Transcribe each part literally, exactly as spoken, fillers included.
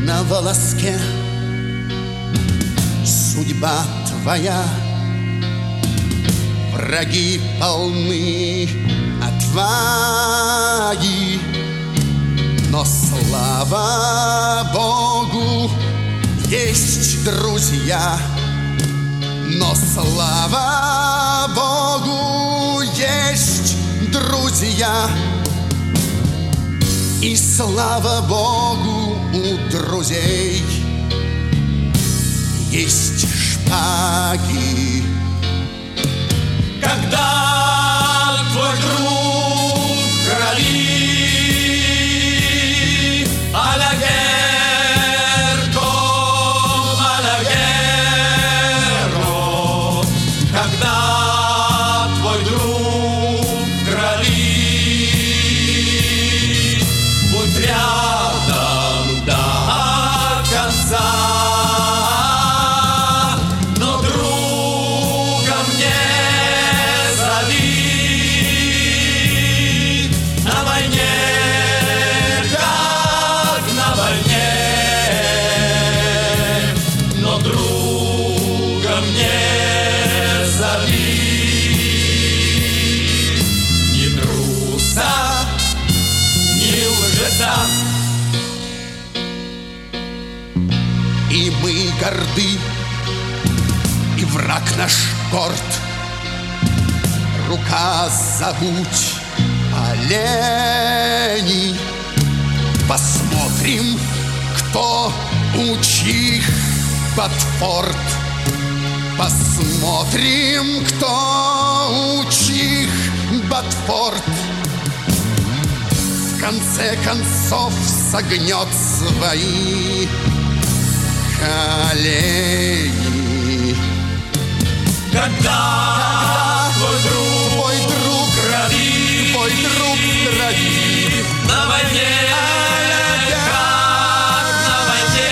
на волоске. Судьба твоя, враги полны отваги, но слава Богу, есть друзья. Но слава Богу, есть друзья. И слава Богу, у друзей есть шпаги. Когда твой друг в крови, алягерко, алягеро, когда твой друг в крови, будь рядом до конца. Но другом не зови, на войне, как на войне. Но другом не зови, ни труса, ни лжеца. И мы горды, и враг наш горд. Рука забудь оленей. Посмотрим, кто у чьих Батфорд. Посмотрим, кто у чьих Батфорд. В конце концов согнет свои колени. Когда твой друг Твой друг, в крови, твой друг в крови, на войне, как на войне.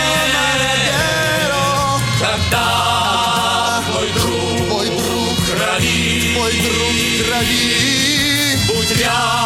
Когда твой друг твой друг, в крови, твой друг в крови, будь рядом